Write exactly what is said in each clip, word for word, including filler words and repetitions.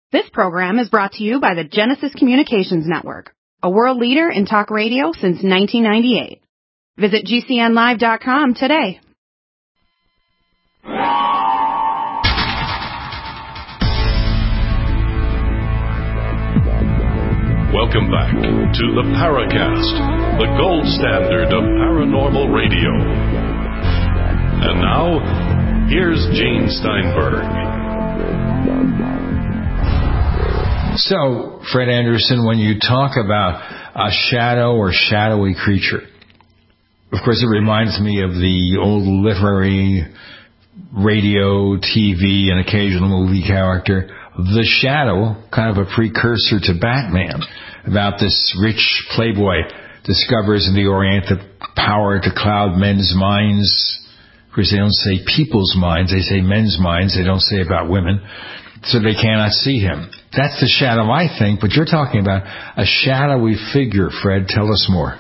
This program is brought to you by the Genesis Communications Network, a world leader in talk radio since nineteen ninety-eight. Visit G C N live dot com today. Welcome back to the Paracast, the gold standard of paranormal radio. And now, here's Gene Steinberg. So, Fred Anderson, when you talk about a shadow or shadowy creature, of course it reminds me of the old literary radio, T V, and occasional movie character, The Shadow, kind of a precursor to Batman, about this rich playboy discovers in the Orient the power to cloud men's minds. Of course, they don't say people's minds, they say men's minds, they don't say about women, so they cannot see him. That's the shadow, I think, but you're talking about a shadowy figure, Fred. Tell us more.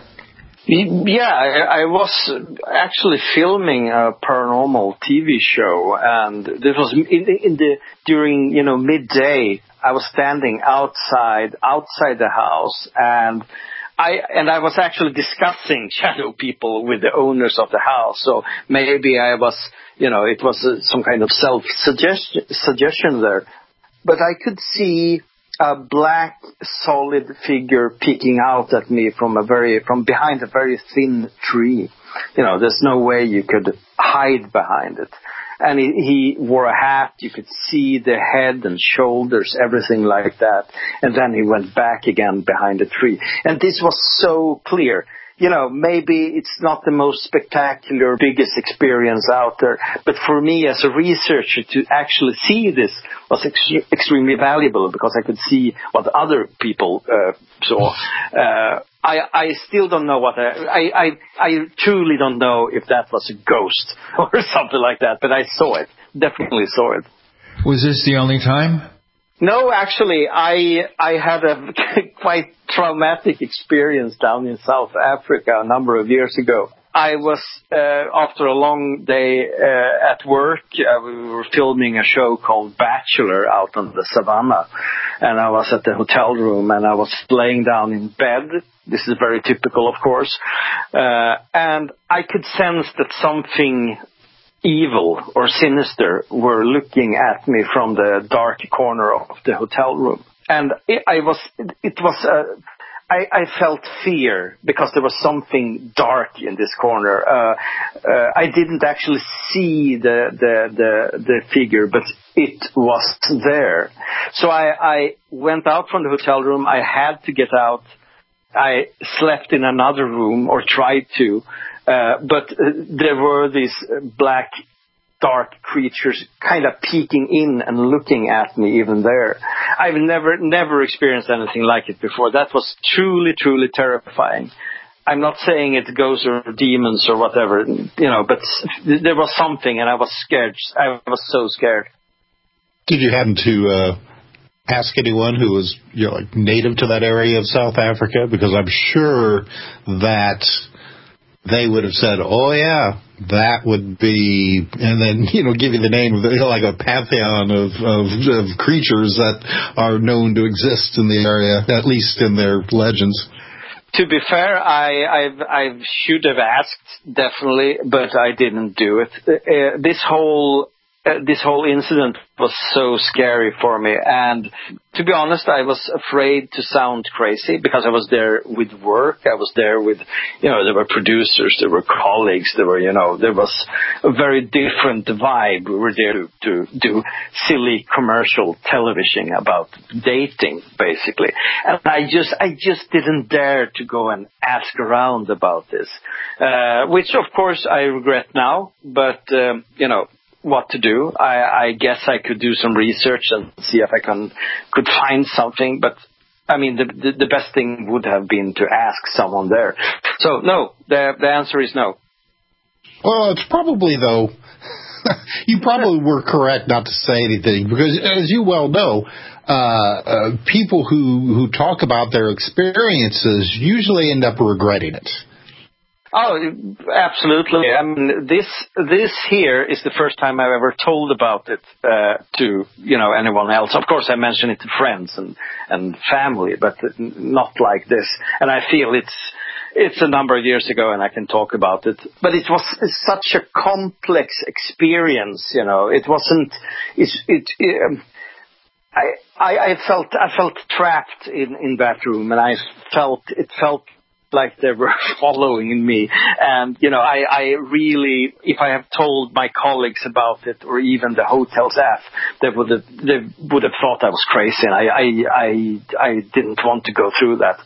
Yeah, I, I was actually filming a paranormal T V show, and this was in, in the during you know midday. I was standing outside outside the house, and I and I was actually discussing shadow people with the owners of the house. So maybe I was, you know, it was uh, some kind of self suggestion suggestion there, but I could see a black, solid figure peeking out at me from a very, from behind a very thin tree. You know, there's no way you could hide behind it. And he, he wore a hat. You could see the head and shoulders, everything like that. And then he went back again behind the tree. And this was so clear. You know, maybe it's not the most spectacular, biggest experience out there, but for me as a researcher to actually see this was ex- extremely valuable because I could see what other people uh, saw. Uh, I, I still don't know what I, I, I, I truly don't know if that was a ghost or something like that, but I saw it, definitely saw it. Was this the only time? No, actually, I I had a quite traumatic experience down in South Africa a number of years ago. I was, uh, after a long day uh, at work, uh, we were filming a show called Bachelor out on the savannah. And I was at the hotel room and I was laying down in bed. This is very typical, of course. Uh, and I could sense that something evil or sinister were looking at me from the dark corner of the hotel room. And it, I was, it, it was, uh, I, I felt fear because there was something dark in this corner. Uh, uh, I didn't actually see the, the, the, the figure, but it was there. So I, I went out from the hotel room. I had to get out. I slept in another room or tried to. Uh, but uh, there were these black, dark creatures kind of peeking in and looking at me even there. I've never, never experienced anything like it before. That was truly, truly terrifying. I'm not saying it ghosts or demons or whatever, you know, but there was something and I was scared. I was so scared. Did you happen to uh, ask anyone who was, you know, like native to that area of South Africa? Because I'm sure that they would have said, oh, yeah, that would be, and then, you know, give you the name of, you know, like a pantheon of, of, of creatures that are known to exist in the area, at least in their legends. To be fair, I I've, I should have asked, definitely, but I didn't do it. Uh, this whole Uh, this whole incident was so scary for me, and to be honest, I was afraid to sound crazy because I was there with work. I was there with, you know, there were producers, there were colleagues, there were, you know, there was a very different vibe. We were there to, to do silly commercial television about dating, basically, and I just, I just didn't dare to go and ask around about this, uh, which of course I regret now, but um, you know. What to do. I, I guess I could do some research and see if I can could find something. But I mean, the, the the best thing would have been to ask someone there. So no, the the answer is no. Well, it's probably though. You probably were correct not to say anything because, as you well know, uh, uh, people who who talk about their experiences usually end up regretting it. Oh, absolutely. I mean, this this here is the first time I've ever told about it uh, to you know anyone else. Of course, I mention it to friends and and family, but not like this. And I feel it's it's a number of years ago, and I can talk about it. But it was such a complex experience. You know, it wasn't. It's it. it um, I, I I felt I felt trapped in in that room, and I felt it felt. like they were following me. And, you know, I, I really, if I have told my colleagues about it, or even the hotel staff, they would have, they would have thought I was crazy. And I, I, I, I didn't want to go through that.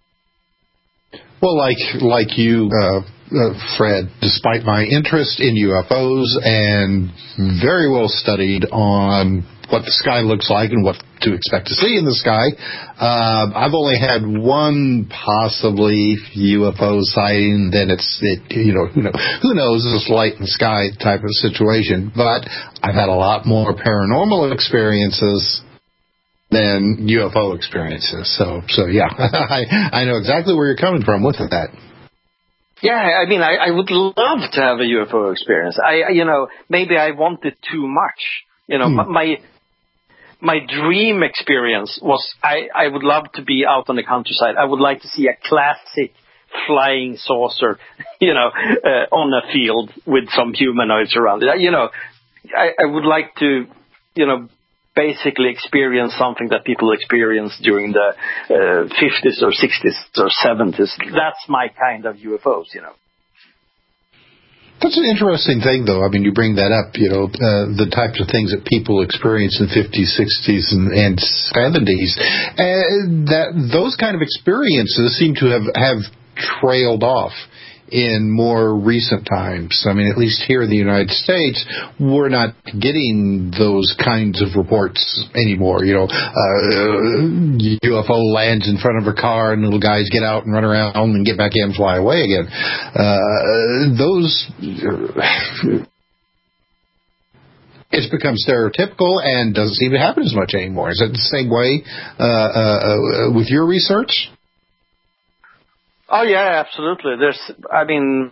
Well, like, like you, uh, uh, Fred, despite my interest in U F Os and very well studied on what the sky looks like and what to expect to see in the sky, uh, I've only had one possibly U F O sighting. Then it's, it, you know, who knows, who knows, this light in the sky type of situation. But I've had a lot more paranormal experiences than U F O experiences. So, so yeah, I, I know exactly where you're coming from with that. Yeah, I mean, I, I would love to have a U F O experience. I, you know, maybe I wanted too much. You know, hmm. my my dream experience was I, I would love to be out on the countryside. I would like to see a classic flying saucer, you know, uh, on a field with some humanoids around it. You know, I, I would like to, you know, basically experience something that people experienced during the uh, fifties or sixties or seventies. That's my kind of U F Os, you know. That's an interesting thing, though. I mean, you bring that up, you know, uh, the types of things that people experience in the fifties, sixties, and, and seventies. And that those kind of experiences seem to have, have trailed off in more recent times. I mean, at least here in the United States, we're not getting those kinds of reports anymore. You know, uh, U F O lands in front of a car and little guys get out and run around and get back in and fly away again. Uh, those... It's become stereotypical and doesn't seem to happen as much anymore. Is that the same way uh, uh, with your research? Oh, yeah, absolutely. There's, I mean,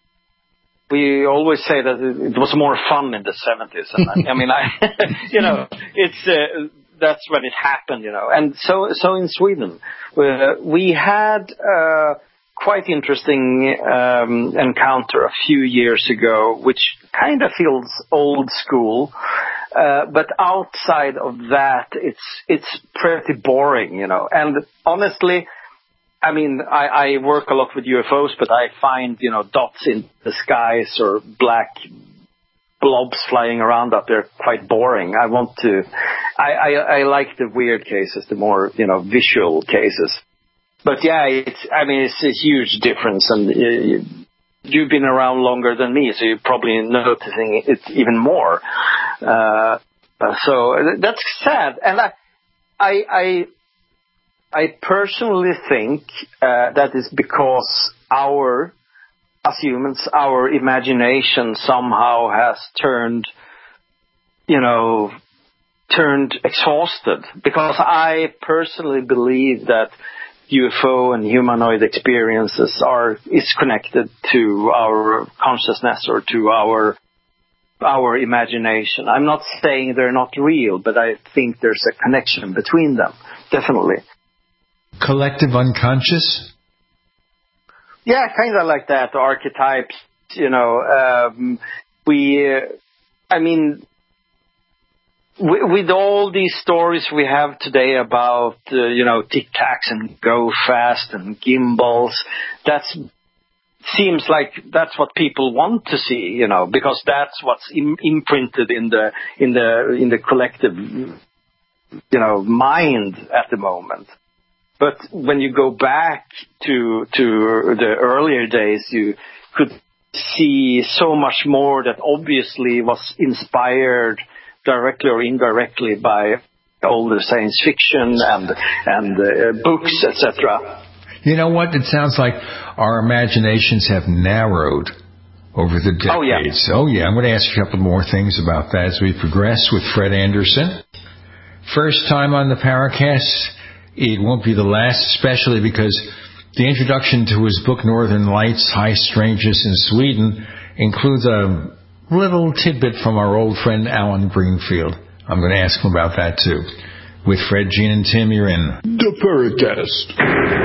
we always say that it was more fun in the seventies. And I, I mean, I, you know, it's, uh, that's when it happened, you know. And so, so in Sweden, we, we had a quite interesting um, encounter a few years ago, which kind of feels old school. Uh, but outside of that, it's, it's pretty boring, you know. And honestly, I mean, I, I work a lot with U F Os, but I find, you know, dots in the skies or black blobs flying around up there quite boring. I want to, I, I, I like the weird cases, the more, you know, visual cases. But yeah, it's, I mean, it's a huge difference. And you, you've been around longer than me, so you're probably noticing it even more. Uh, so that's sad. And I, I, I, I personally think uh, that is because our, as humans, our imagination somehow has turned, you know, turned exhausted. Because I personally believe that U F O and humanoid experiences are is connected to our consciousness or to our our imagination. I'm not saying they're not real, but I think there's a connection between them, definitely. Collective unconscious? Yeah, kind of like that. Archetypes, you know. Um, we, uh, I mean, w- with all these stories we have today about, uh, you know, tic-tacs and go fast and gimbals, that's seems like that's what people want to see, you know, because that's what's im- imprinted in the in the in the collective, you know, mind at the moment. But when you go back to to the earlier days, you could see so much more that obviously was inspired directly or indirectly by older science fiction and and uh, books, et cetera. You know what? It sounds like our imaginations have narrowed over the decades. Oh, yeah. Oh, yeah. I'm going to ask you a couple more things about that as we progress with Fred Anderson. First time on the Paracast. It won't be the last, especially because The introduction to his book, Northern Lights, High Strangeness in Sweden, includes a little tidbit from our old friend Alan Greenfield. I'm going to ask him about that, too. With Fred, Gene, and Tim, you're in The Paracast.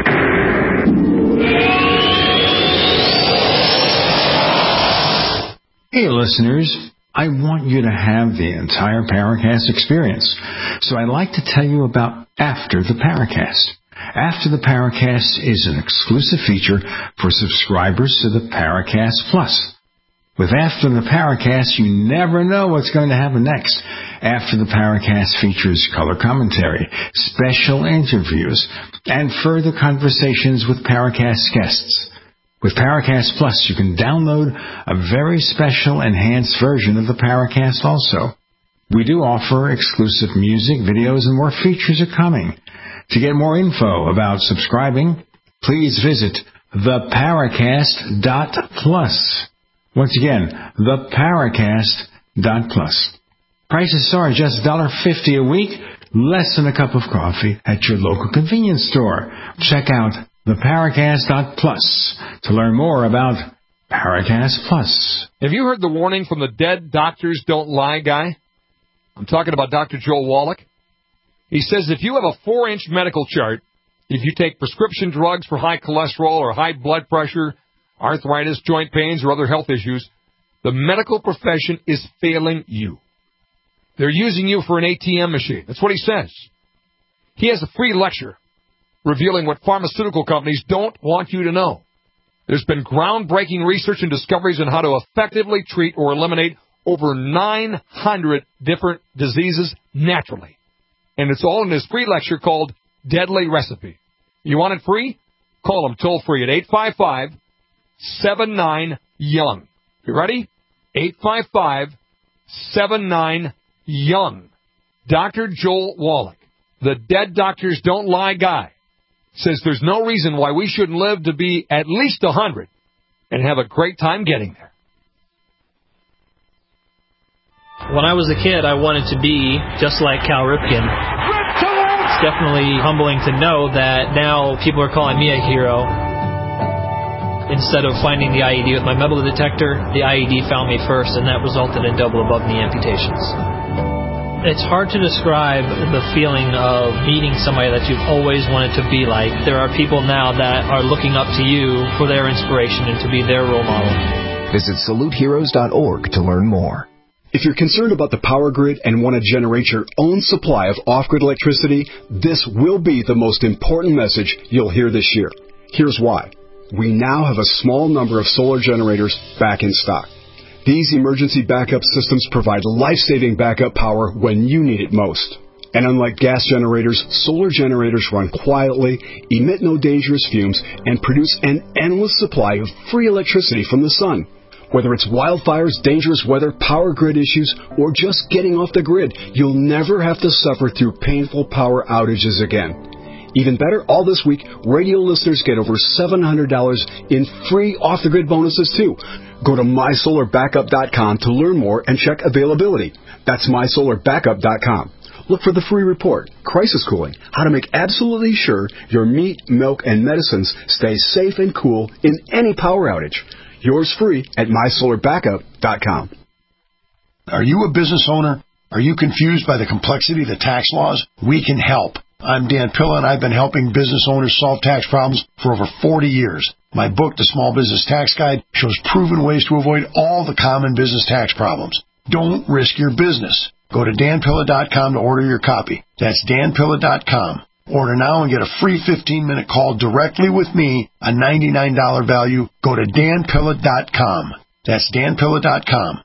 Hey, listeners. I want you to have the entire Paracast experience. So I'd like to tell you about After the Paracast. After the Paracast is an exclusive feature for subscribers to the Paracast Plus. With After the Paracast, you never know what's going to happen next. After the Paracast features color commentary, special interviews, and further conversations with Paracast guests. With Paracast Plus, you can download a very special enhanced version of the Paracast also. We do offer exclusive music, videos, and more features are coming. To get more info about subscribing, please visit the paracast dot plus. Once again, the paracast dot plus. Prices are just one dollar fifty a week, less than a cup of coffee at your local convenience store. Check out the paracast dot plus to learn more about Paracast Plus. Have you heard the warning from the Dead Doctors Don't Lie guy? I'm talking about Doctor Joel Wallach. He says if you have a four-inch medical chart, if you take prescription drugs for high cholesterol or high blood pressure, arthritis, joint pains, or other health issues, the medical profession is failing you. They're using you for an A T M machine. That's what he says. He has a free lecture revealing what pharmaceutical companies don't want you to know. There's been groundbreaking research and discoveries on how to effectively treat or eliminate over nine hundred different diseases naturally. And it's all in this free lecture called Deadly Recipe. You want it free? Call them toll-free at eight five five, seven nine, young. You ready? eight five five, seven nine, young. Doctor Joel Wallach, the Dead Doctors Don't Lie guy, says there's no reason why we shouldn't live to be at least one hundred and have a great time getting there. When I was a kid, I wanted to be just like Cal Ripken. It's definitely humbling to know that now people are calling me a hero. Instead of finding the I E D with my metal detector, the I E D found me first, and that resulted in double above-knee amputations. It's hard to describe the feeling of meeting somebody that you've always wanted to be like. There are people now that are looking up to you for their inspiration and to be their role model. Visit salute heroes dot org to learn more. If you're concerned about the power grid and want to generate your own supply of off-grid electricity, this will be the most important message you'll hear this year. Here's why. We now have a small number of solar generators back in stock. These emergency backup systems provide life-saving backup power when you need it most. And unlike gas generators, solar generators run quietly, emit no dangerous fumes, and produce an endless supply of free electricity from the sun. Whether it's wildfires, dangerous weather, power grid issues, or just getting off the grid, you'll never have to suffer through painful power outages again. Even better, all this week, radio listeners get over seven hundred dollars in free off-the-grid bonuses, too. Go to my solar backup dot com to learn more and check availability. That's my solar backup dot com. Look for the free report, Crisis Cooling, how to make absolutely sure your meat, milk, and medicines stay safe and cool in any power outage. Yours free at my solar backup dot com. Are you a business owner? Are you confused by the complexity of the tax laws? We can help. I'm Dan Pilla, and I've been helping business owners solve tax problems for over forty years. My book, The Small Business Tax Guide, shows proven ways to avoid all the common business tax problems. Don't risk your business. Go to dan pilla dot com to order your copy. That's dan pilla dot com. Order now and get a free fifteen-minute call directly with me, a ninety-nine dollars value. Go to dan pilla dot com. That's dan pilla dot com.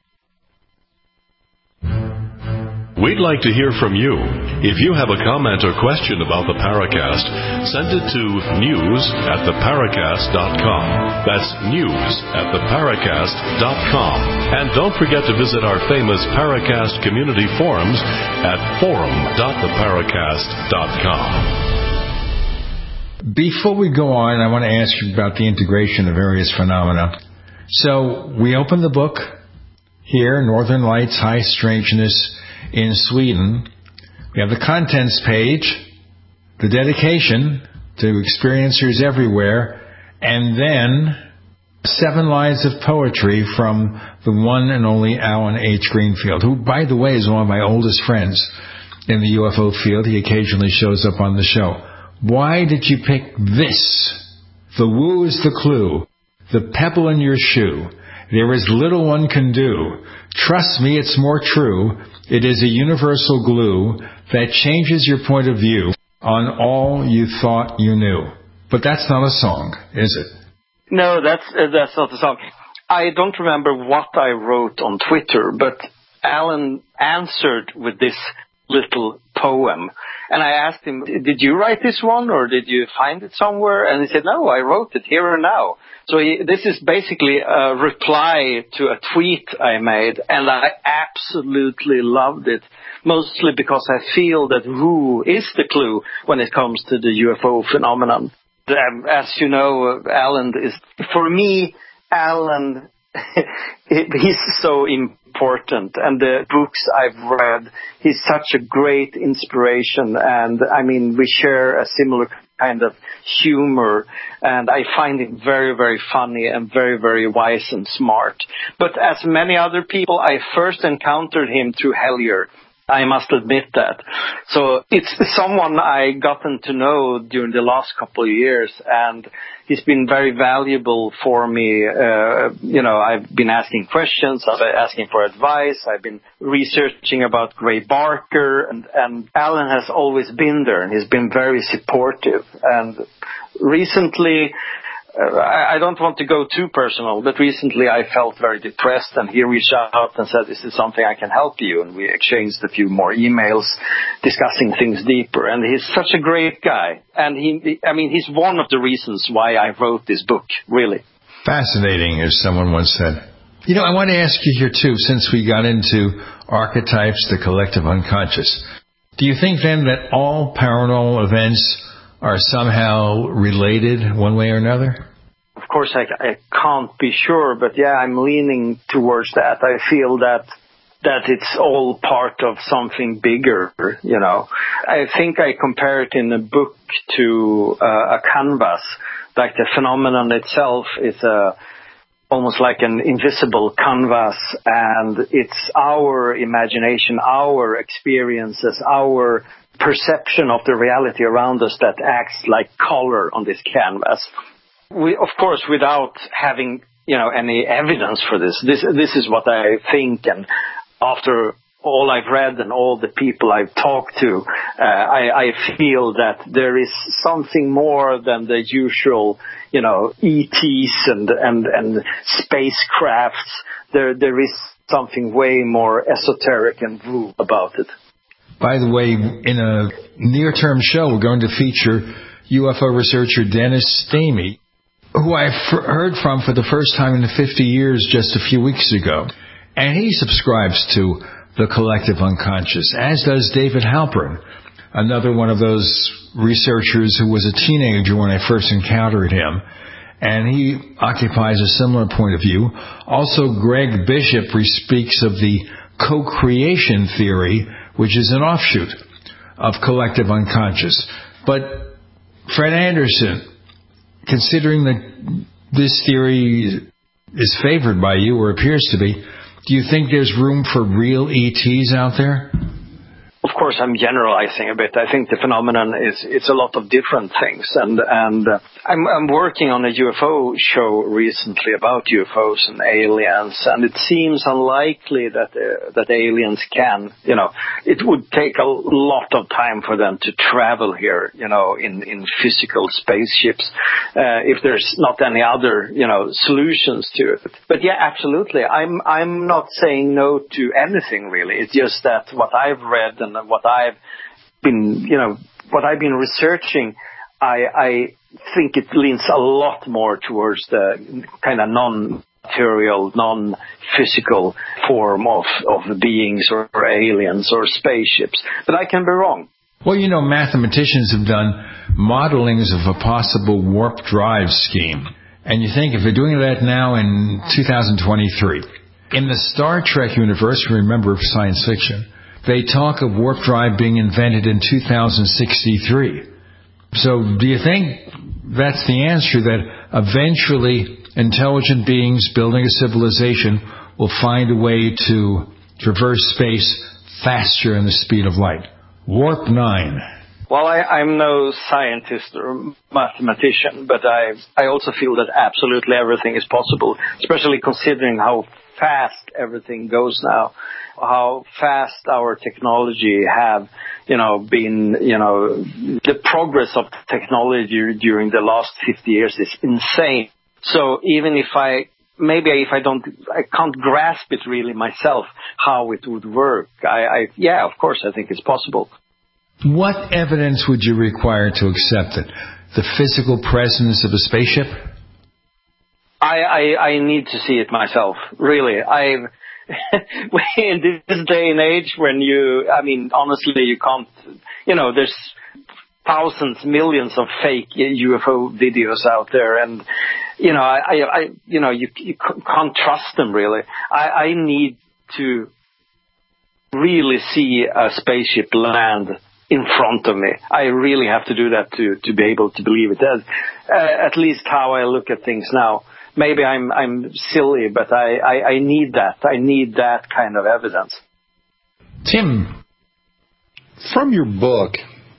We'd like to hear from you. If you have a comment or question about the Paracast, send it to news at the paracast dot com. That's news at the paracast dot com. And don't forget to visit our famous Paracast community forums at forum dot the paracast dot com. Before we go on, I want to ask you about the integration of various phenomena. So we open the book here, Northern Lights, High Strangeness in Sweden. We have the contents page, the dedication, to experiencers everywhere, and then seven lines of poetry from the one and only Alan H. Greenfield, who, by the way, is one of my oldest friends in the U F O field. He occasionally shows up on the show. Why did you pick this? The woo is the clue, the pebble in your shoe. There is little one can do. Trust me, it's more true. It is a universal glue that changes your point of view on all you thought you knew. But that's not a song, is it? No, that's uh, that's not a song. I don't remember what I wrote on Twitter, but Alan answered with this little poem. And I asked him, did you write this one or did you find it somewhere? And he said, no, I wrote it here and now. So he, this is basically a reply to a tweet I made, and I absolutely loved it, mostly because I feel that who is the clue when it comes to the U F O phenomenon. Um, as you know, Alan is, for me, Alan, he's so important, and the books I've read, he's such a great inspiration, and I mean, we share a similar kind of humor, and I find him very, very funny and very, very wise and smart. But as many other people, I first encountered him through Hellier. I must admit that. So it's someone I gotten to know during the last couple of years, and he's been very valuable for me. Uh, you know, I've been asking questions, I've been asking for advice, I've been researching about Gray Barker, and, and Alan has always been there, and he's been very supportive. And recently, Uh, I don't want to go too personal, but recently I felt very depressed, and he reached out and said, this is something I can help you. And we exchanged a few more emails discussing things deeper. And he's such a great guy. And he, I mean, he's one of the reasons why I wrote this book, really. Fascinating, as someone once said. You know, I want to ask you here, too, since we got into archetypes, the collective unconscious. Do you think, then, that all paranormal events are somehow related one way or another? Of course, I, I can't be sure, but yeah, I'm leaning towards that. I feel that that it's all part of something bigger, you know. I think I compare it in a book to uh, a canvas. Like the phenomenon itself is a almost like an invisible canvas, and it's our imagination, our experiences, our perception of the reality around us that acts like color on this canvas. We, of course, without having, you know, any evidence for this. This, this is what I think, and after all I've read and all the people I've talked to, uh, I, I feel that there is something more than the usual, you know, E Ts and and and spacecrafts. There, there is something way more esoteric and woo about it. By the way, in a near-term show, we're going to feature U F O researcher Dennis Stamey, who I f- heard from for the first time in fifty years just a few weeks ago. And he subscribes to the collective unconscious, as does David Halpern, another one of those researchers who was a teenager when I first encountered him. And he occupies a similar point of view. Also, Greg Bishop speaks of the co-creation theory, which is an offshoot of collective unconscious. But Fred Anderson, considering that this theory is favored by you, or appears to be, do you think there's room for real E Ts out there? Of course, I'm generalizing a bit. I think the phenomenon is it's a lot of different things, and and uh, I'm I'm working on a U F O show recently about U F Os and aliens, and it seems unlikely that uh, that aliens can, you know, it would take a lot of time for them to travel here, you know, in in physical spaceships, uh, if there's not any other, you know, solutions to it. But yeah, absolutely, I'm I'm not saying no to anything really. It's just that what I've read and what I've been, you know, what I've been researching, I, I think it leans a lot more towards the kind of non-material, non-physical form of, of beings or, or aliens or spaceships. But I can be wrong. Well, you know, mathematicians have done modelings of a possible warp drive scheme. And you think if they're doing that now in two thousand twenty-three, in the Star Trek universe, remember science fiction, they talk of warp drive being invented in two thousand sixty-three. So do you think that's the answer, that eventually intelligent beings building a civilization will find a way to traverse space faster than the speed of light? Warp nine. Well, I, I'm no scientist or mathematician, but I I also feel that absolutely everything is possible, especially considering how fast everything goes now, how fast our technology have, you know, been, you know, the progress of technology during the last fifty years is insane. So even if I, maybe if I don't, I can't grasp it really myself, how it would work, I, I yeah, of course, I think it's possible. What evidence would you require to accept it? The physical presence of a spaceship? I, I, I need to see it myself, really. I've, in this day and age when you, I mean, honestly, you can't, you know, there's thousands, millions of fake U F O videos out there, and, you know, I, I, I you know, you, you can't trust them, really. I, I need to really see a spaceship land in front of me. I really have to do that to, to be able to believe it. That's uh, at least how I look at things now. Maybe I'm I'm silly, but I, I, I need that. I need that kind of evidence. Tim, from your book,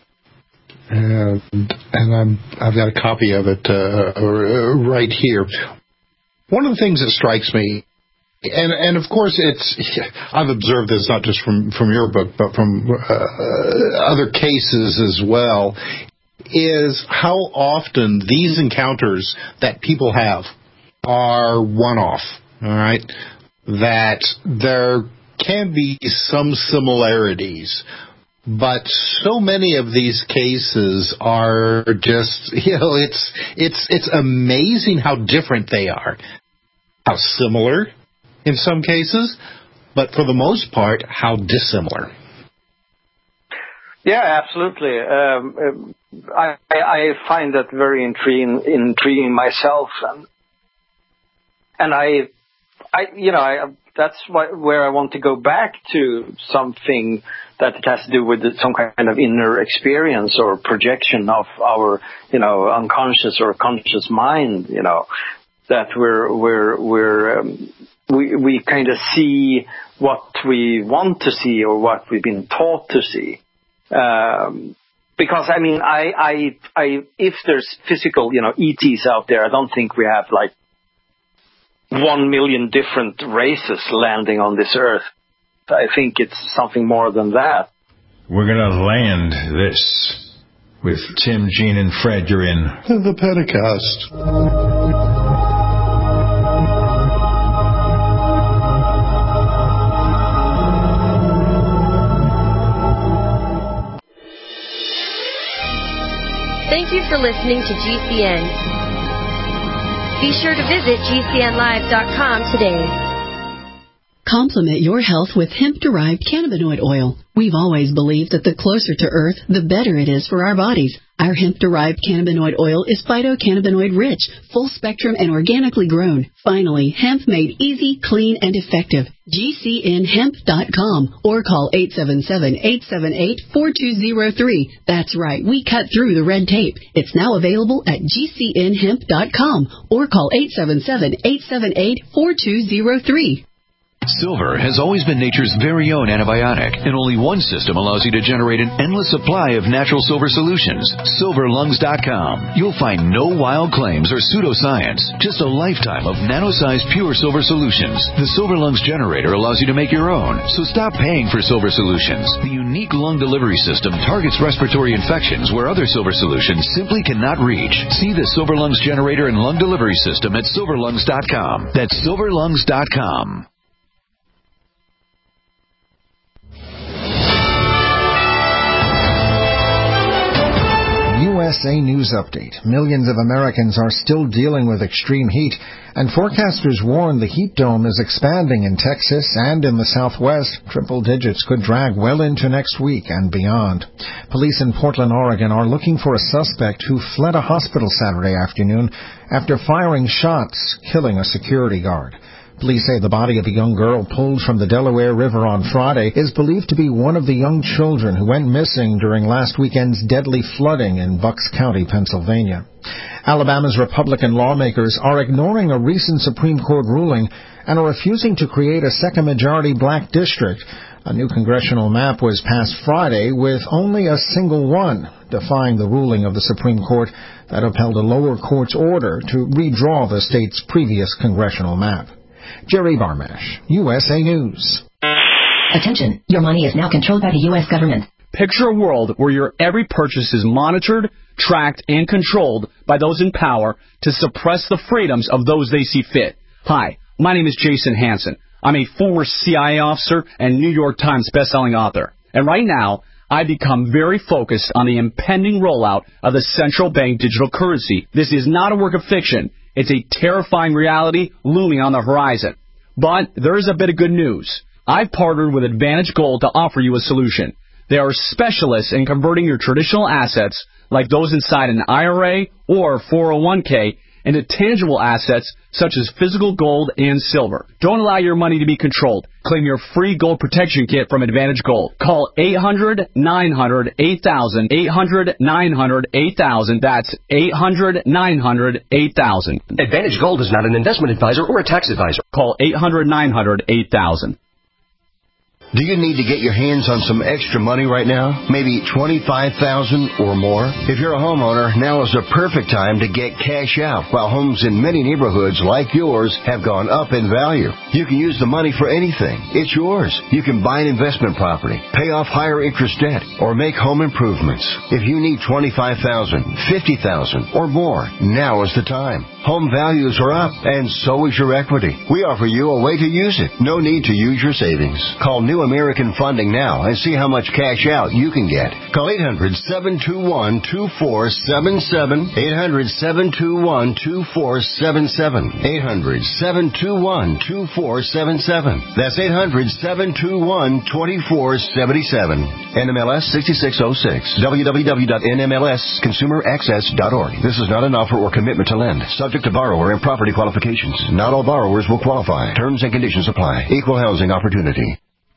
and, and I'm, I've got a copy of it uh, right here. One of the things that strikes me, and and of course it's, I've observed this not just from, from your book, but from uh, other cases as well, is how often these encounters that people have are one-off, all right? That there can be some similarities, but so many of these cases are just, you know, it's it's it's amazing how different they are, how similar in some cases, but for the most part, how dissimilar. Yeah, absolutely. Um, I, I find that very intriguing, intriguing myself, and and I, I, you know, I, that's why, where I want to go back to something that it has to do with some kind of inner experience or projection of our, you know, unconscious or conscious mind. You know, that we're we're we're um, we we kind of see what we want to see or what we've been taught to see. Um, because I mean, I, I, I, if there's physical, you know, E Ts out there, I don't think we have like one million different races landing on this earth. I think it's something more than that. We're going to land this with Tim, Gene, and Fred. You're in the Pentecost. Thank you for listening to G C N. Be sure to visit G C N live dot com today. Complement your health with hemp-derived cannabinoid oil. We've always believed that the closer to Earth, the better it is for our bodies. Our hemp-derived cannabinoid oil is phytocannabinoid rich, full-spectrum, and organically grown. Finally, hemp made easy, clean, and effective. G C N hemp dot com or call eight seven seven, eight seven eight, four two zero three. That's right, we cut through the red tape. It's now available at G C N hemp dot com or call eight seven seven, eight seven eight, four two zero three. Silver has always been nature's very own antibiotic, and only one system allows you to generate an endless supply of natural silver solutions. silver lungs dot com. You'll find no wild claims or pseudoscience, just a lifetime of nano-sized pure silver solutions. The Silver Lungs generator allows you to make your own, so stop paying for silver solutions. The unique lung delivery system targets respiratory infections where other silver solutions simply cannot reach. See the Silver Lungs generator and lung delivery system at silver lungs dot com. That's silver lungs dot com. U S A News Update. Millions of Americans are still dealing with extreme heat, and forecasters warn the heat dome is expanding in Texas and in the Southwest. Triple digits could drag well into next week and beyond. Police in Portland, Oregon are looking for a suspect who fled a hospital Saturday afternoon after firing shots, killing a security guard. Police say the body of a young girl pulled from the Delaware River on Friday is believed to be one of the young children who went missing during last weekend's deadly flooding in Bucks County, Pennsylvania. Alabama's Republican lawmakers are ignoring a recent Supreme Court ruling and are refusing to create a second-majority black district. A new congressional map was passed Friday with only a single one, defying the ruling of the Supreme Court that upheld a lower court's order to redraw the state's previous congressional map. Jerry Barmash, U S A News. Attention, your money is now controlled by the U S government. Picture a world where your every purchase is monitored, tracked, and controlled by those in power to suppress the freedoms of those they see fit. Hi, my name is Jason Hansen. I'm a former C I A officer and New York Times bestselling author. And right now, I've become very focused on the impending rollout of the central bank digital currency. This is not a work of fiction. It's a terrifying reality looming on the horizon. But there is a bit of good news. I've partnered with Advantage Gold to offer you a solution. They are specialists in converting your traditional assets, like those inside an I R A or four oh one k, into tangible assets such as physical gold and silver. Don't allow your money to be controlled. Claim your free gold protection kit from Advantage Gold. Call eight hundred, nine hundred, eight thousand, eight hundred, nine hundred, eight thousand. That's eight hundred, nine hundred, eight thousand. Advantage Gold is not an investment advisor or a tax advisor. Call eight hundred, nine hundred, eight thousand. Do you need to get your hands on some extra money right now? Maybe twenty-five thousand dollars or more? If you're a homeowner, now is the perfect time to get cash out, while homes in many neighborhoods like yours have gone up in value. You can use the money for anything. It's yours. You can buy an investment property, pay off higher interest debt, or make home improvements. If you need twenty-five thousand dollars, fifty thousand dollars, or more, now is the time. Home values are up, and so is your equity. We offer you a way to use it. No need to use your savings. Call New American Funding now and see how much cash out you can get. Call eight hundred, seven two one, two four seven seven, eight hundred, seven two one, two four seven seven, eight hundred, seven two one, two four seven seven. That's eight hundred, seven two one, two four seven seven. N M L S sixty-six oh six. w w w dot n m l s consumer access dot org. This is not an offer or commitment to lend. Subject to borrower and property qualifications. Not all borrowers will qualify. Terms and conditions apply. Equal housing opportunity.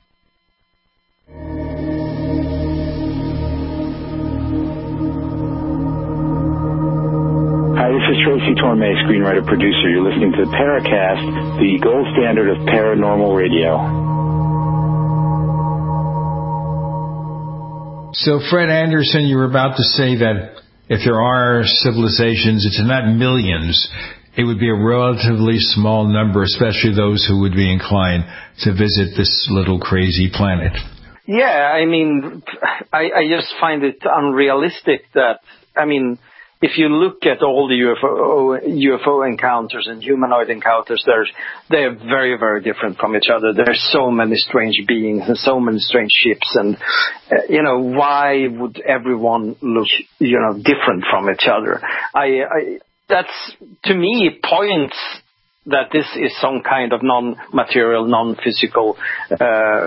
Hi, this is Tracy Torme, screenwriter producer. You're listening to Paracast, the gold standard of paranormal radio. So, Fred Anderson, you were about to say that if there are civilizations, it's not millions. It would be a relatively small number, especially those who would be inclined to visit this little crazy planet. Yeah, I mean, I, I just find it unrealistic that, I mean, if you look at all the U F O, U F O encounters and humanoid encounters, they're, they're very, very different from each other. There's so many strange beings and so many strange ships. And, uh, you know, why would everyone look, you know, different from each other? I, I that's, to me, points that this is some kind of non-material, non-physical uh,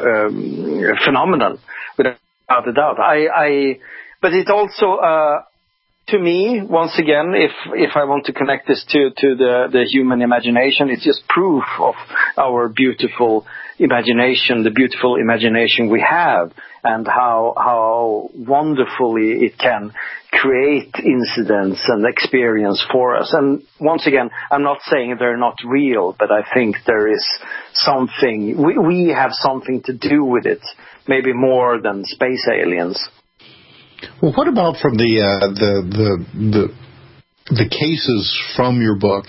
um, phenomenon, without a doubt. I, I, but it also... Uh, To me, once again, if if I want to connect this to, to the, the human imagination, it's just proof of our beautiful imagination, the beautiful imagination we have, and how how wonderfully it can create incidents and experience for us. And once again, I'm not saying they're not real, but I think there is something, we, we have something to do with it, maybe more than space aliens. Well, what about from the uh, the the the the cases from your book?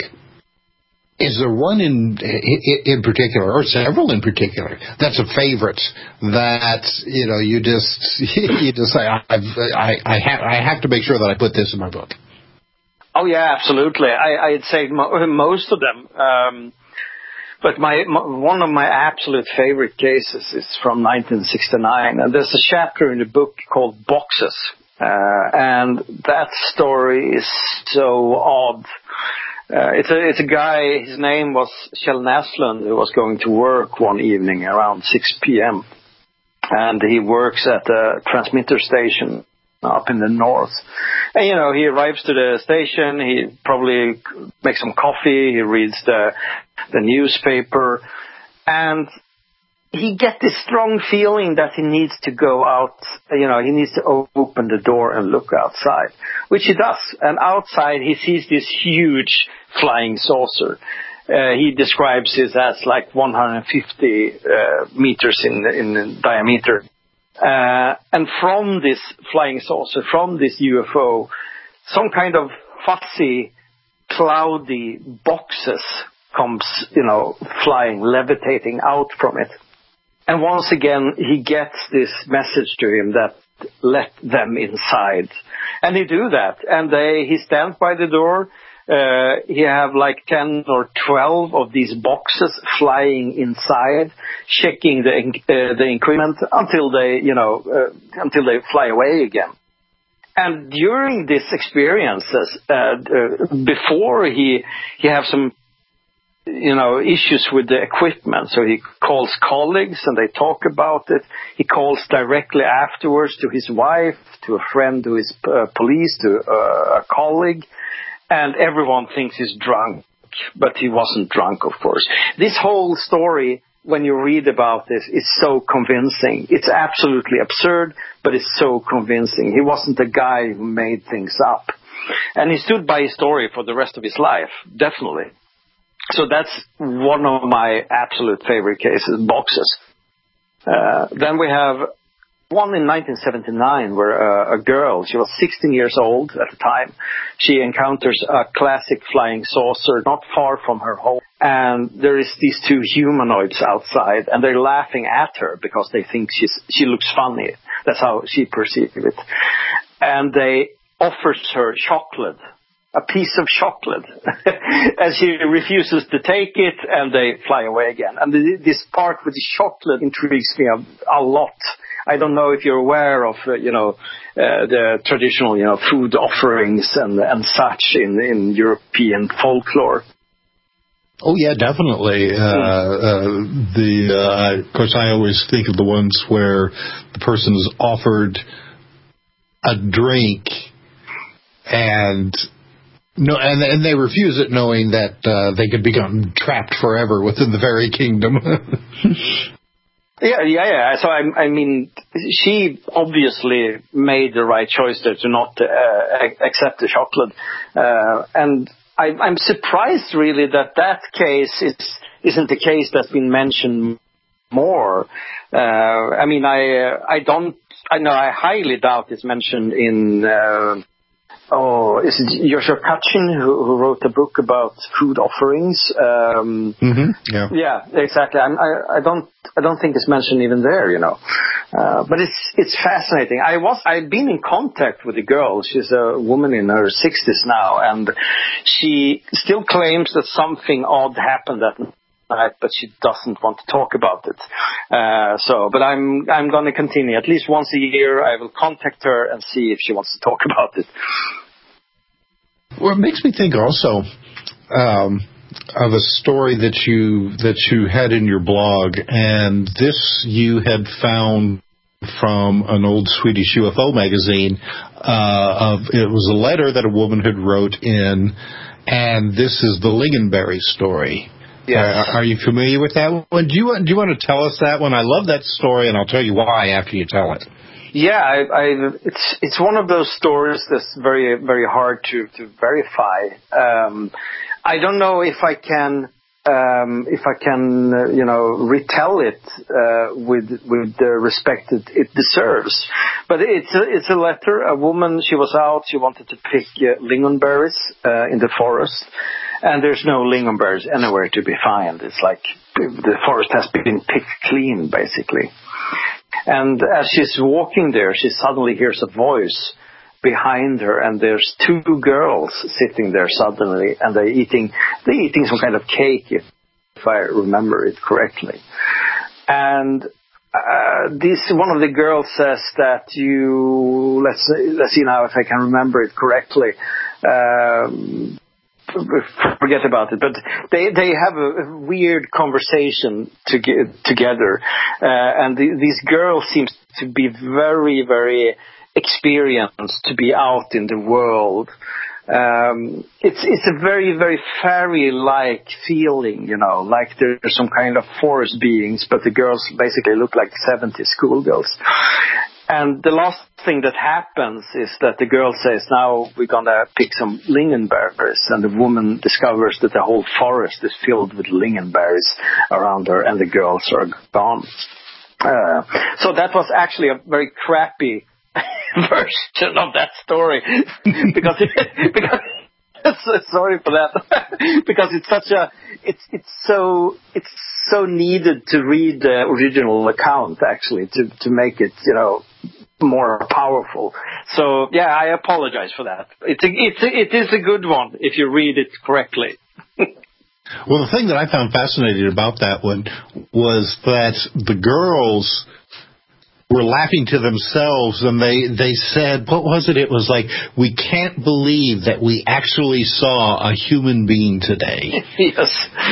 Is there one in in particular, or several in particular, that's a favorite that you know you just you just say I I I have I have to make sure that I put this in my book? Oh yeah, absolutely. I, I'd say mo- most of them. Um, But my, my one of my absolute favorite cases is from nineteen sixty-nine, and there's a chapter in the book called Boxes, uh, and that story is so odd. Uh, it's a it's a guy. His name was Kjell Näslund, who was going to work one evening around six p.m. and he works at a transmitter station up in the north. And, you know, he arrives to the station, he probably makes some coffee, he reads the, the newspaper, and he gets this strong feeling that he needs to go out, you know, he needs to open the door and look outside, which he does. And outside he sees this huge flying saucer. Uh, he describes it as like one hundred fifty uh, meters in, in diameter. Uh, and from this flying saucer, from this U F O, some kind of fuzzy, cloudy boxes comes, you know, flying, levitating out from it. And once again, he gets this message to him that let them inside. And he do that. And they, he stands by the door. Uh, he have like ten or twelve of these boxes flying inside, checking the, uh, the increment until they, you know, uh, until they fly away again. And during these experiences, uh, uh, before he, he have some, you know, issues with the equipment. So he calls colleagues and they talk about it. He calls directly afterwards to his wife, to a friend who is uh, police, to uh, a colleague. And everyone thinks he's drunk, but he wasn't drunk, of course. This whole story, when you read about this, is so convincing. It's absolutely absurd, but it's so convincing. He wasn't the guy who made things up. And he stood by his story for the rest of his life, definitely. So that's one of my absolute favorite cases, boxes. Uh, then we have one in nineteen seventy-nine where uh, a girl, she was sixteen years old at the time, she encounters a classic flying saucer not far from her home. And there is these two humanoids outside, and they're laughing at her because they think she's, she looks funny. That's how she perceives it. And they offers her chocolate. A piece of chocolate, and she refuses to take it, and they fly away again. And this part with the chocolate intrigues me a, a lot. I don't know if you're aware of, uh, you know, uh, the traditional, you know, food offerings and and such in in European folklore. Oh yeah, definitely. Uh, uh, the uh, of course, I always think of the ones where the person is offered a drink and. No, and and they refuse it, knowing that uh, they could become trapped forever within the very kingdom. yeah, yeah, yeah. So I, I mean, she obviously made the right choice there to not uh, accept the chocolate, uh, and I, I'm surprised really that that case is isn't the case that's been mentioned more. Uh, I mean, I uh, I don't, I know I highly doubt it's mentioned in. Uh, Oh, is it Joshua Katchin who, who wrote a book about food offerings? Um, mm-hmm. Yeah, yeah, exactly. I'm, I, I don't, I don't think it's mentioned even there, you know. Uh, but it's, it's fascinating. I was, I've been in contact with a girl. She's a woman in her sixties now, and she still claims that something odd happened that night, but she doesn't want to talk about it. Uh, so, but I'm, I'm going to continue. At least once a year, I will contact her and see if she wants to talk about it. Well, it makes me think also um, of a story that you that you had in your blog, and this you had found from an old Swedish U F O magazine. Uh, of it was a letter that a woman had wrote in, and this is the Lingonberry story. Yes. Uh, are you familiar with that one? Do you do you want to tell us that one? I love that story, and I'll tell you why after you tell it. Yeah, I, I, it's it's one of those stories that's very very hard to to verify. Um, I don't know if I can um, if I can uh, you know retell it uh, with with the respect that it deserves. But it's a, it's a letter. A woman, she was out. She wanted to pick uh, lingonberries uh, in the forest, and there's no lingonberries anywhere to be found. It's like the forest has been picked clean, basically. And as she's walking there, she suddenly hears a voice behind her, and there's two girls sitting there suddenly, and they're eating they're eating some kind of cake, if, if I remember it correctly. And uh, this one of the girls says that you let's let's see now if I can remember it correctly. Um, forget about it, but they they have a, a weird conversation to get together, uh, and the, these girls seem to be very very experience to be out in the world. Um, it's it's a very, very fairy-like feeling, you know, like there's some kind of forest beings, but the girls basically look like seventies schoolgirls. And the last thing that happens is that the girl says, now we're going to pick some lingonberries, and the woman discovers that the whole forest is filled with lingonberries around her, and the girls are gone. Uh, so that was actually a very crappy version of that story because it, because sorry for that because it's such a it's it's so it's so needed to read the original account actually to to make it, you know, more powerful. So yeah, I apologize for that. It's a, it's a, it is a good one if you read it correctly. Well, the thing that I found fascinating about that one was that the girls were laughing to themselves, and they, they said, what was it? It was like, we can't believe that we actually saw a human being today. Yes.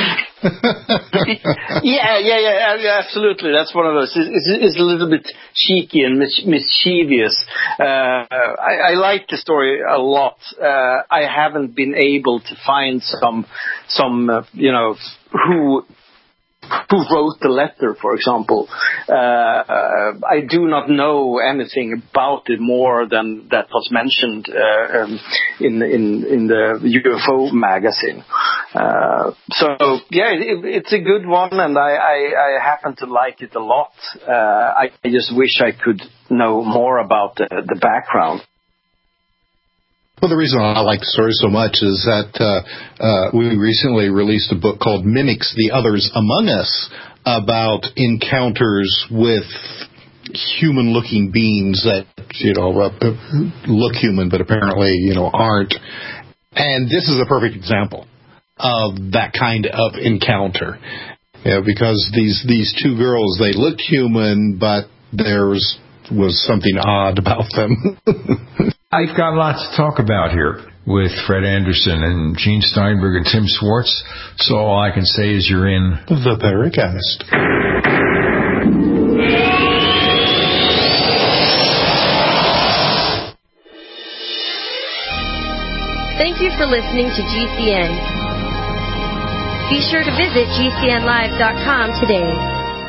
yeah, yeah, yeah, yeah, absolutely. That's one of those. It's, it's, it's a little bit cheeky and mis- mischievous. Uh, I, I like the story a lot. Uh, I haven't been able to find some, some, uh, you know, who... who wrote the letter, for example. Uh, uh, I do not know anything about it more than that was mentioned uh, um, in, in in the U F O magazine. Uh, so, yeah, it, it's a good one, and I, I, I happen to like it a lot. Uh, I just wish I could know more about the, the background. Well, the reason I like the story so much is that uh, uh, we recently released a book called Mimics, the Others Among Us, about encounters with human-looking beings that, you know, uh, look human but apparently, you know, aren't. And this is a perfect example of that kind of encounter. You know, because these, these two girls, they looked human, but there was, was something odd about them. I've got lots to talk about here with Fred Anderson and Gene Steinberg and Tim Swartz, so all I can say is you're in the Paracast. Thank you for listening to G C N. Be sure to visit G C N live dot com today.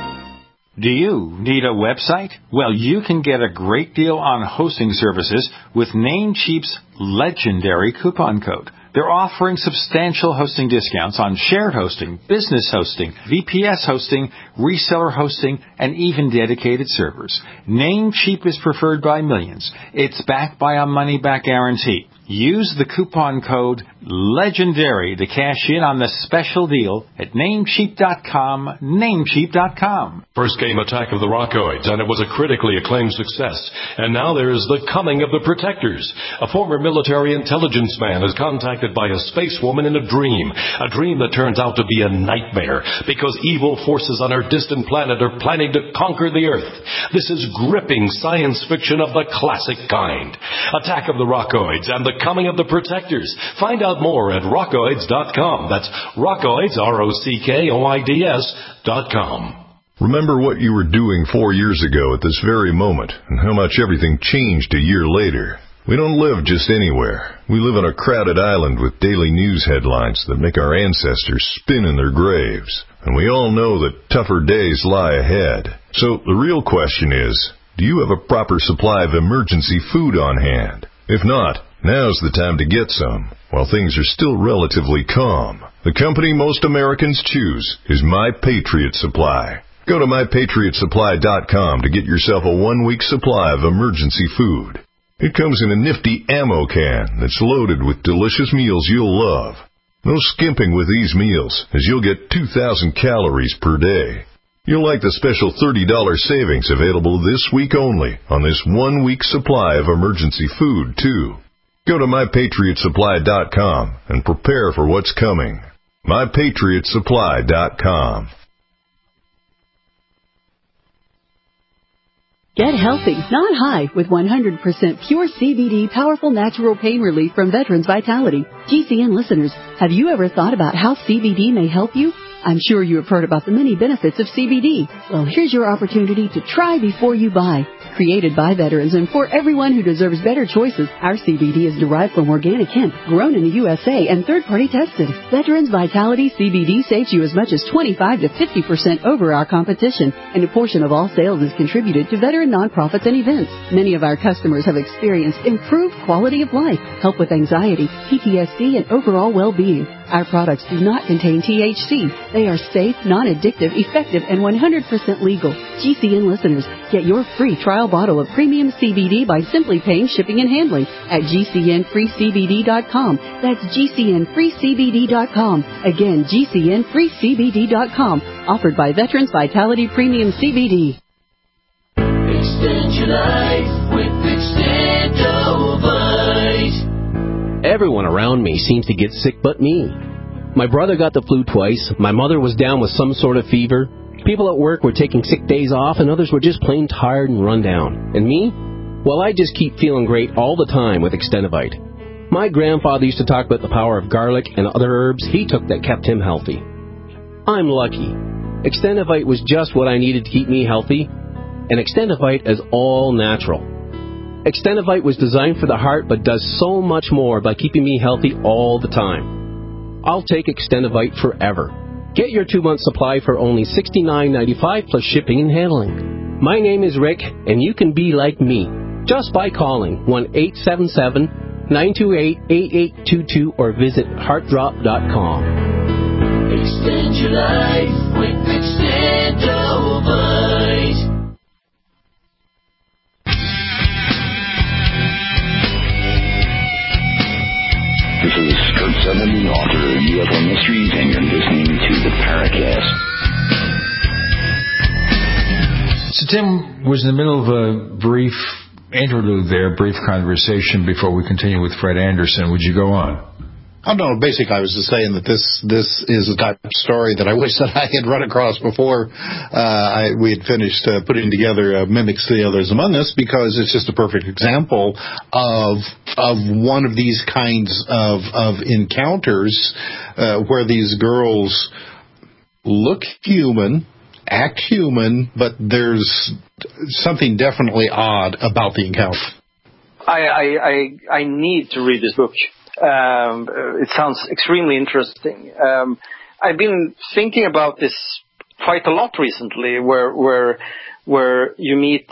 Do you need a website? Well, you can get a great deal on hosting services with Namecheap's legendary coupon code. They're offering substantial hosting discounts on shared hosting, business hosting, V P S hosting, reseller hosting, and even dedicated servers. Namecheap is preferred by millions. It's backed by a money-back guarantee. Use the coupon code LEGENDARY to cash in on the special deal at Namecheap dot com, Namecheap dot com. First came Attack of the Rockoids, and it was a critically acclaimed success. And now there is The Coming of the Protectors. A former military intelligence man is contacted by a space woman in a dream, a dream that turns out to be a nightmare because evil forces on our distant planet are planning to conquer the Earth. This is gripping science fiction of the classic kind. Attack of the Rockoids and The Coming of the Protectors. Find out more at rockoids dot com. That's Rockoids, R O C K O I D S dot com. Remember what you were doing four years ago at this very moment and how much everything changed a year later. We don't live just anywhere. We live on a crowded island with daily news headlines that make our ancestors spin in their graves. And we all know that tougher days lie ahead. So the real question is, do you have a proper supply of emergency food on hand? If not, now's the time to get some, while things are still relatively calm. The company most Americans choose is My Patriot Supply. Go to my patriot supply dot com to get yourself a one-week supply of emergency food. It comes in a nifty ammo can that's loaded with delicious meals you'll love. No skimping with these meals, as you'll get two thousand calories per day. You'll like the special thirty dollars savings available this week only on this one-week supply of emergency food, too. Go to my patriot supply dot com and prepare for what's coming. my patriot supply dot com. Get healthy, not high, with one hundred percent pure C B D powerful natural pain relief from Veterans Vitality. G C N listeners, have you ever thought about how C B D may help you? I'm sure you have heard about the many benefits of C B D. Well, here's your opportunity to try before you buy. Created by veterans and for everyone who deserves better choices, our C B D is derived from organic hemp, grown in the U S A and third-party tested. Veterans Vitality C B D saves you as much as twenty-five to fifty percent over our competition, and a portion of all sales is contributed to veteran nonprofits and events. Many of our customers have experienced improved quality of life, help with anxiety, P T S D, and overall well-being. Our products do not contain T H C. They are safe, non-addictive, effective, and one hundred percent legal. G C N listeners, get your free trial bottle of premium C B D by simply paying shipping and handling at G C N free C B D dot com. That's G C N free C B D dot com. Again, G C N free C B D dot com. Offered by Veterans Vitality Premium C B D. Extend your life with Extendovite. Everyone around me seems to get sick but me. My brother got the flu twice, my mother was down with some sort of fever, people at work were taking sick days off, and others were just plain tired and run down. And me? Well, I just keep feeling great all the time with Extendovite. My grandfather used to talk about the power of garlic and other herbs he took that kept him healthy. I'm lucky. Extendovite was just what I needed to keep me healthy, and Extendovite is all natural. Extendovite was designed for the heart but does so much more by keeping me healthy all the time. I'll take Extendovite forever. Get your two-month supply for only sixty-nine ninety-five plus shipping and handling. My name is Rick, and you can be like me just by calling one eight seven seven, nine two eight, eight eight two two or visit heart drop dot com. Extend your life with Extendovite. This is Kurt Sutherland, author of U F O Mysteries, and you're listening to the Paracast. So Tim was in the middle of a brief interlude there, brief conversation before we continue with Fred Anderson. Would you go on? Oh, no, basically I was just saying that this this is a type of story that I wish that I had run across before uh, I, we had finished uh, putting together uh, Mimics the Others Among Us, because it's just a perfect example of of one of these kinds of, of encounters uh, where these girls look human, act human, but there's something definitely odd about the encounter. I, I, I, I need to read this book. Um, it sounds extremely interesting. Um, I've been thinking about this quite a lot recently, where where where you meet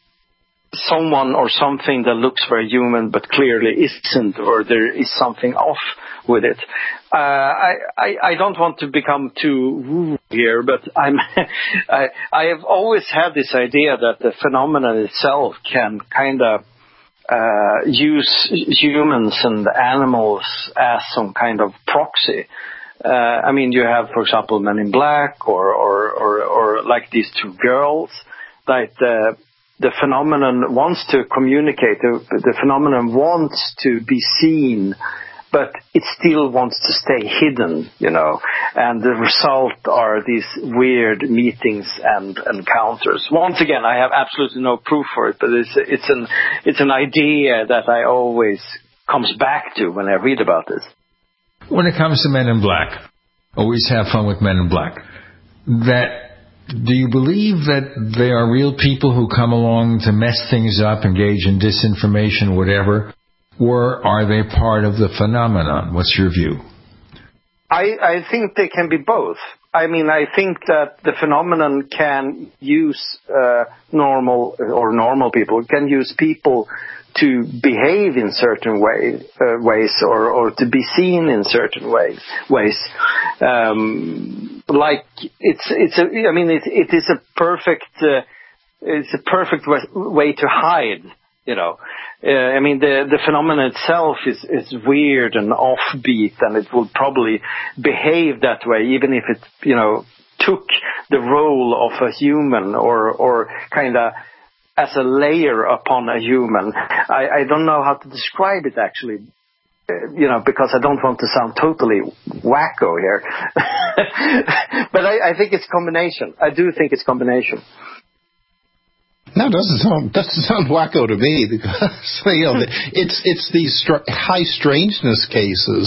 someone or something that looks very human but clearly isn't, or there is something off with it. Uh, I, I I don't want to become too woo here, but I'm I I have always had this idea that the phenomenon itself can kind of Uh, use humans and animals as some kind of proxy. Uh, I mean, you have, for example, Men in Black, or or, or, or like these two girls. Like the the phenomenon wants to communicate. The, the phenomenon wants to be seen, but it still wants to stay hidden, you know. And the result are these weird meetings and encounters. Once again, I have absolutely no proof for it, but it's it's an it's an idea that I always comes back to when I read about this. When it comes to Men in Black, always have fun with Men in Black. That do you believe that they are real people who come along to mess things up, engage in disinformation, whatever? Or are they part of the phenomenon? What's your view? I, I think they can be both. I mean, I think that the phenomenon can use uh, normal or normal people, can use people to behave in certain way, uh, ways, or, or to be seen in certain ways. Ways, um, like it's it's a. I mean, it, it is a perfect. Uh, it's a perfect way, way to hide. You know, uh, I mean, the, the phenomenon itself is, is weird and offbeat, and it will probably behave that way, even if it, you know, took the role of a human, or, or kind of as a layer upon a human. I, I don't know how to describe it, actually, uh, you know, because I don't want to sound totally wacko here. But I, I think it's combination. I do think it's combination. No, it doesn't sound doesn't sound wacko to me, because you know it's it's these str- high strangeness cases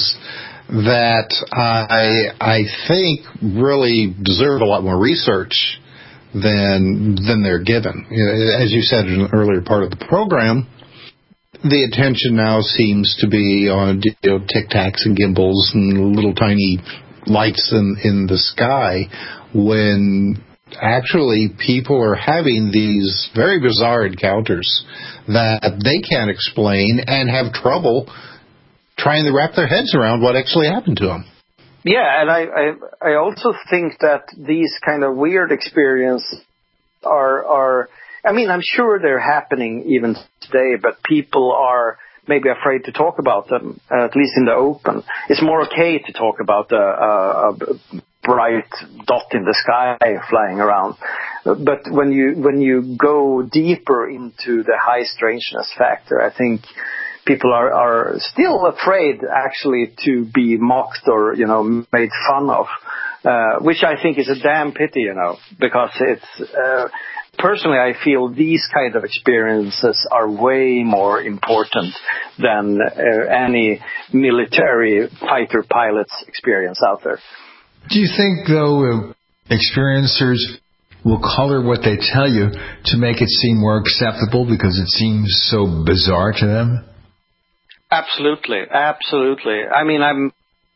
that I I think really deserve a lot more research than than they're given. You know, as you said in an earlier part of the program, the attention now seems to be on, you know, tic-tacs and gimbals and little tiny lights in, in the sky, when actually people are having these very bizarre encounters that they can't explain and have trouble trying to wrap their heads around what actually happened to them. Yeah, and I, I, I also think that these kind of weird experiences are, are, I mean, I'm sure they're happening even today, but people are maybe afraid to talk about them, uh, at least in the open. It's more okay to talk about a, a, a bright dot in the sky flying around. But when you, when you go deeper into the high strangeness factor, I think people are, are still afraid actually to be mocked or, you know, made fun of, uh, which I think is a damn pity, you know, because it's, uh, personally I feel these kind of experiences are way more important than uh, any military fighter pilot's experience out there. Do you think, though, uh, experiencers will color what they tell you to make it seem more acceptable because it seems so bizarre to them? Absolutely, absolutely. I mean, I'm.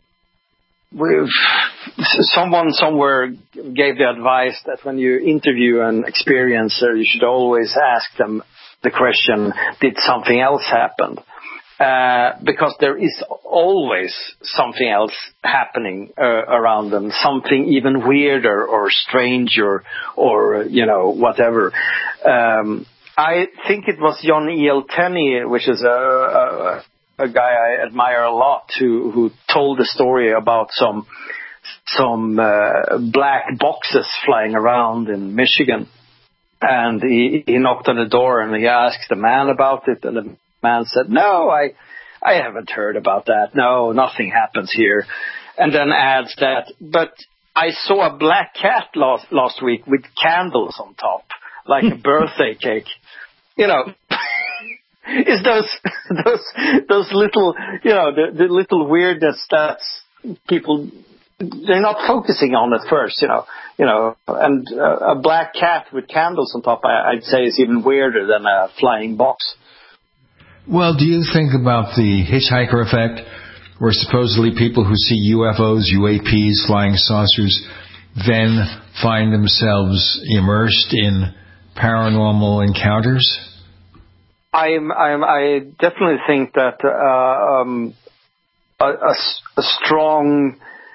We've, someone somewhere gave the advice that when you interview an experiencer, you should always ask them the question, did something else happen? Uh, because there is always something else happening uh, around them, something even weirder or stranger or, you know, whatever. Um, I think it was John E L Tenney, which is a... a a guy I admire a lot, who, who told the story about some some uh, black boxes flying around in Michigan. And he, he knocked on the door and he asked the man about it. And the man said, no, I I haven't heard about that. No, nothing happens here. And then adds that, but I saw a black cat last, last week with candles on top, like a birthday cake. You know, it's those, those, those little, you know, the, the little weirdness that people, they're not focusing on at first, you know, you know, and uh, a black cat with candles on top, I, I'd say is even weirder than a flying box. Well, do you think about the hitchhiker effect, where supposedly people who see U F Os, U A Ps, flying saucers, then find themselves immersed in paranormal encounters? I'm, I'm, I definitely think that uh, um, a, a, a strong,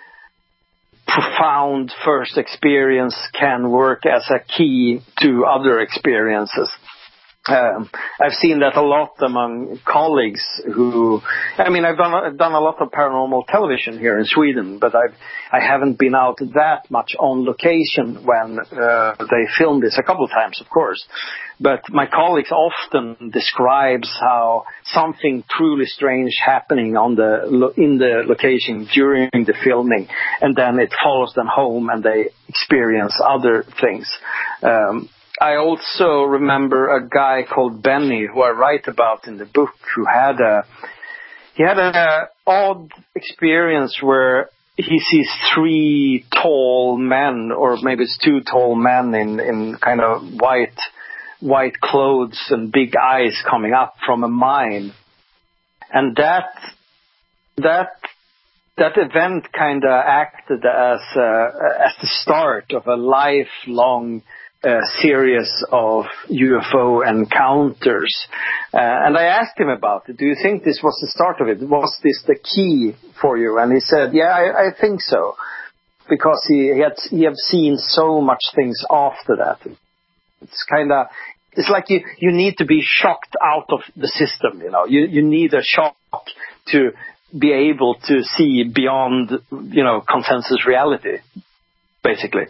profound first experience can work as a key to other experiences. Um, I've seen that a lot among colleagues who, I mean, I've done, I've done a lot of paranormal television here in Sweden, but I've, I haven't been out that much on location when uh, they filmed this, a couple of times, of course. But my colleagues often describes how something truly strange happening on the, in the location during the filming, and then it follows them home and they experience other things. Um, I also remember a guy called Benny, who I write about in the book, who had a he had an odd experience where he sees three tall men, or maybe it's two tall men in, in kind of white white clothes and big eyes coming up from a mine, and that that that event kind of acted as uh, as the start of a lifelong a series of U F O encounters. Uh, and I asked him about it. Do you think this was the start of it? Was this the key for you? And he said, yeah, I, I think so. Because he, he had, he had seen so much things after that. It's kind of, it's like you, you need to be shocked out of the system, you know. You, you need a shock to be able to see beyond, you know, consensus reality, basically.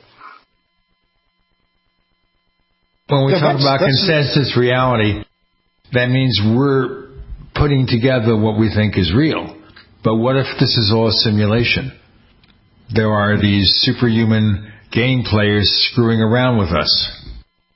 When we Yeah, talk that's- about that's- consensus reality, that means we're putting together what we think is real. But what if this is all a simulation? There are these superhuman game players screwing around with us.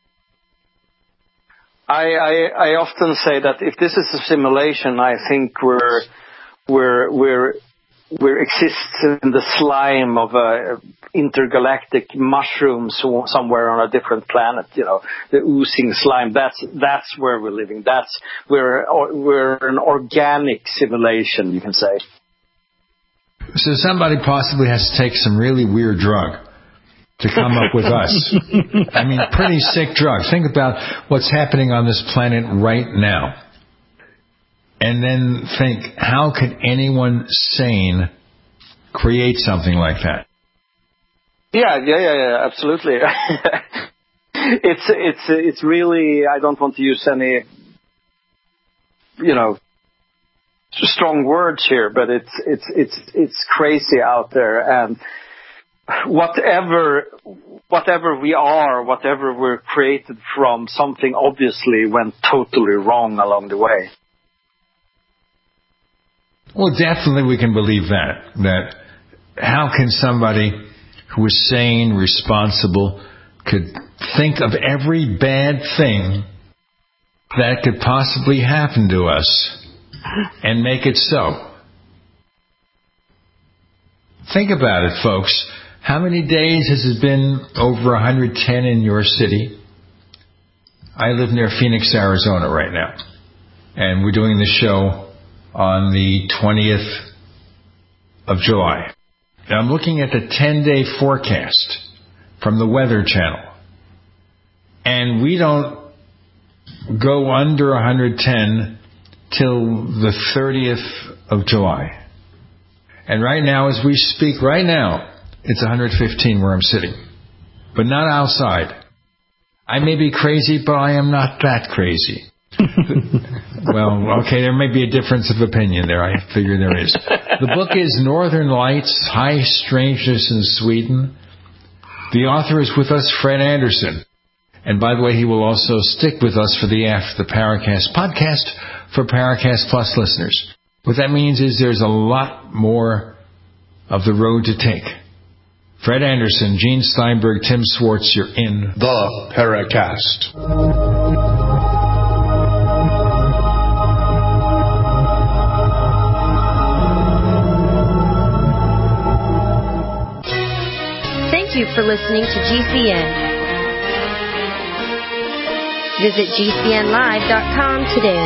I, I, I often say that if this is a simulation, I think we're we're we're we exist in the slime of a intergalactic mushroom so, somewhere on a different planet. You know, the oozing slime. That's that's where we're living. That's we're we're an organic simulation, you can say. So somebody possibly has to take some really weird drug to come up with us. I mean, pretty sick drug. Think about what's happening on this planet right now. And then think, how could anyone sane create something like that? Yeah, yeah, yeah, yeah, absolutely. it's, it's, it's really, I don't want to use any, you know, strong words here, but it's, it's, it's, it's crazy out there. And whatever, whatever we are, whatever we're created from, something obviously went totally wrong along the way. Well, definitely we can believe that. That how can somebody who is sane, responsible, could think of every bad thing that could possibly happen to us and make it so? Think about it, folks. How many days has it been over one hundred ten in your city? I live near Phoenix, Arizona right now. And we're doing the show on the twentieth of July. And I'm looking at the ten-day forecast from the Weather Channel. And we don't go under one hundred ten till the thirtieth of July. And right now, as we speak, right now, it's one hundred fifteen where I'm sitting. But not outside. I may be crazy, but I am not that crazy. Well, okay, there may be a difference of opinion there. I figure there is. The book is Northern Lights, High Strangeness in Sweden. The author is with us, Fred Anderson. And by the way, he will also stick with us for the After the Paracast podcast for Paracast Plus listeners. What that means is there's a lot more of the road to take. Fred Anderson, Gene Steinberg, Tim Swartz, you're in the Paracast. Thank you for listening to G C N. Visit G C N live dot com today.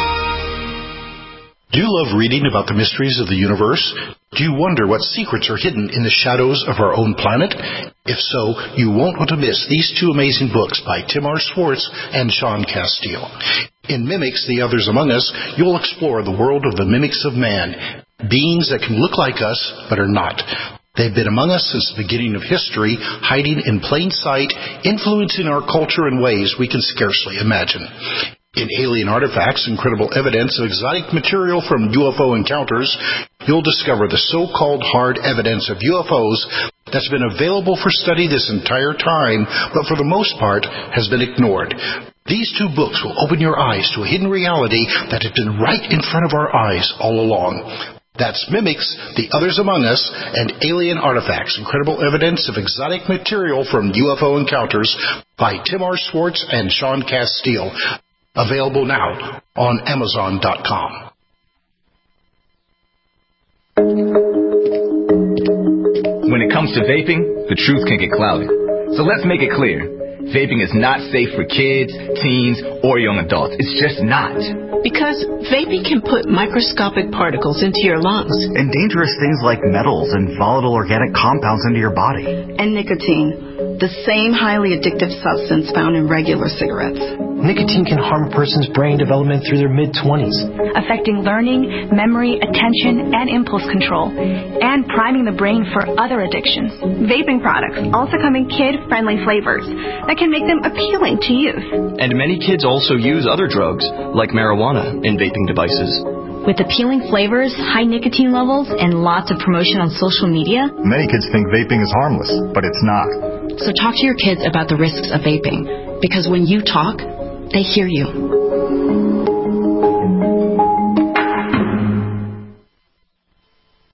Do you love reading about the mysteries of the universe? Do you wonder what secrets are hidden in the shadows of our own planet? If so, you won't want to miss these two amazing books by Tim R. Swartz and Sean Castile. In Mimics, The Others Among Us, you'll explore the world of the mimics of man, beings that can look like us but are not. They've been among us since the beginning of history, hiding in plain sight, influencing our culture in ways we can scarcely imagine. In Alien Artifacts, Incredible Evidence of Exotic Material from U F O Encounters, you'll discover the so-called hard evidence of U F Os that's been available for study this entire time, but for the most part has been ignored. These two books will open your eyes to a hidden reality that has been right in front of our eyes all along. That's Mimics, The Others Among Us, and Alien Artifacts, Incredible Evidence of Exotic Material from U F O Encounters by Tim R. Swartz and Sean Castile. Available now on Amazon dot com. When it comes to vaping, the truth can get clouded. So let's make it clear. Vaping is not safe for kids, teens, or young adults. It's just not. Because vaping can put microscopic particles into your lungs. And dangerous things like metals and volatile organic compounds into your body. And nicotine, the same highly addictive substance found in regular cigarettes. Nicotine can harm a person's brain development through their mid-twenties. Affecting learning, memory, attention, and impulse control. And priming the brain for other addictions. Vaping products also come in kid-friendly flavors that can make them appealing to youth. And many kids also use other drugs, like marijuana, in vaping devices. With appealing flavors, high nicotine levels, and lots of promotion on social media, many kids think vaping is harmless, but it's not. So talk to your kids about the risks of vaping, because when you talk, they hear you.